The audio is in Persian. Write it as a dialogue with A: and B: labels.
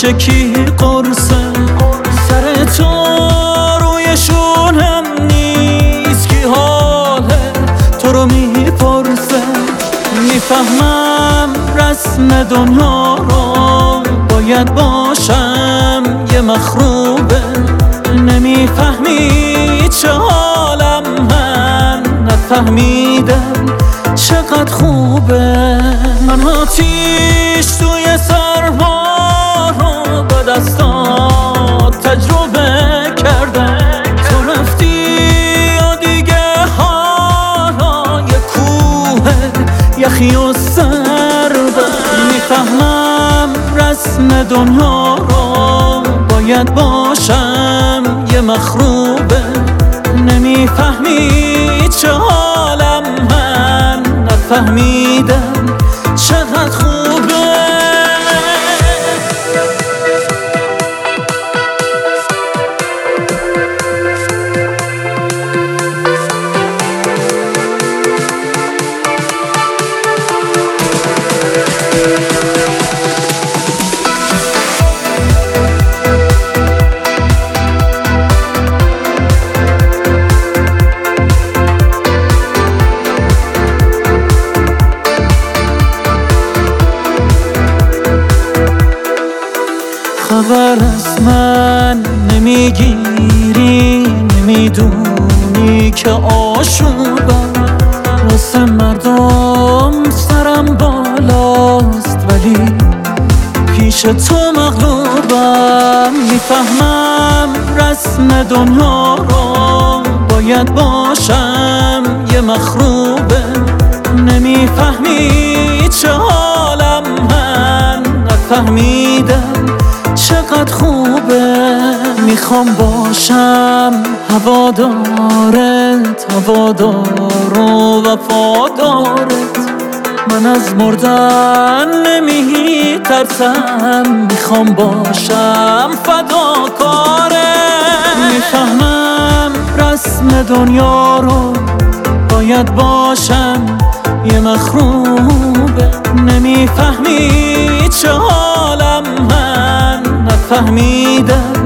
A: پیش کی قرصه؟ سر تو رویشونم نیست کی حاله تو رو میپرسه. میفهمم رسم دنیا رو باید باشم یه مخروبه. نمیفهمی چه حالم من نفهمیدم چقدر خوبه. من آتیش توی سرما رو با دستات تجربه کردم. تو رفتی یا دیگه حالا یه کوه یخی و سردم. میفهمم رسم دنیا رو باید باشم یه مخروبه. نمیفهمی چه حالم من نفهمیدم چقدر خوبه. خبر از من نمیگیری، نمیدونی که آشوبم واسه مردم سرم بالاست ولی پیش تو مغلوبم. میفهمم رسم دنیا رو باید باشم یه مخروبه. نمیفهمی چه حالم من نفهمیدم چقدر خوبه. میخوام باشم هوادارت، هوادار و وفادارت. من از مردن نمیترسم، میخوام باشم فداکارت. میفهمم رسم دنیا رو باید باشم یه مخروبه. نمیفهمی چه حالم من نفهمیدم